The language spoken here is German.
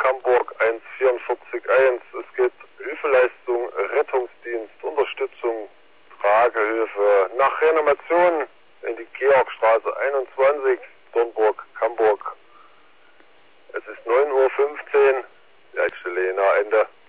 Camburg 1441. Es geht Hilfeleistung, Rettungsdienst, Unterstützung, Tragehilfe nach Reanimation in die Georgstraße 21, Dornburg, Camburg. Es ist 9:15 Uhr, Leitstelle nahe Ende.